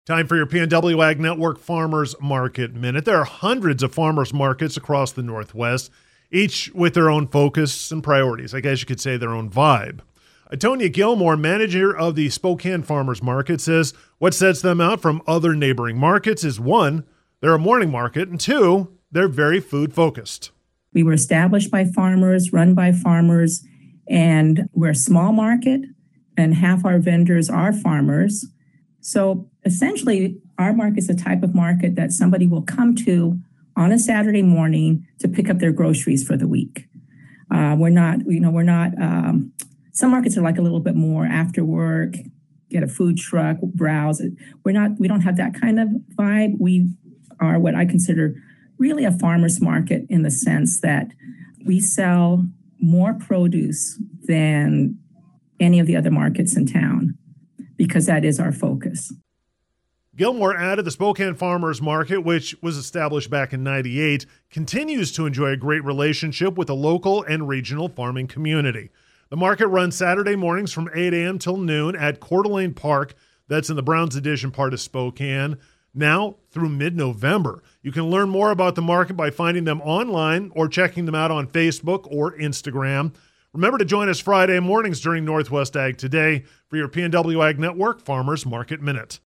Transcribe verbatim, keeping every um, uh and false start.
Time for your P N W Ag Network Farmers Market Minute. There are hundreds of farmers markets across the Northwest, each with their own focus and priorities. I guess you could say their own vibe. Atonia Gilmore, manager of the Spokane Farmers Market, says what sets them out from other neighboring markets is, one, they're a morning market, and two, they're very food-focused. We were established by farmers, run by farmers, and we're a small market, and half our vendors are farmers. So essentially, our market is a type of market that somebody will come to on a Saturday morning to pick up their groceries for the week. Uh, we're not, you know, we're not, um, some markets are like a little bit more after work, get a food truck, browse. We're not, we don't have that kind of vibe. We are what I consider really a farmer's market in the sense that we sell more produce than any of the other markets in town, because that is our focus. Gilmore added the Spokane Farmers Market, which was established back in ninety-eight, continues to enjoy a great relationship with the local and regional farming community. The market runs Saturday mornings from eight a.m. till noon at Coeur d'Alene Park. That's in the Browns Addition part of Spokane. Now through mid-November. You can learn more about the market by finding them online or checking them out on Facebook or Instagram. Remember to join us Friday mornings during Northwest Ag Today for your P N W Ag Network Farmers Market Minute.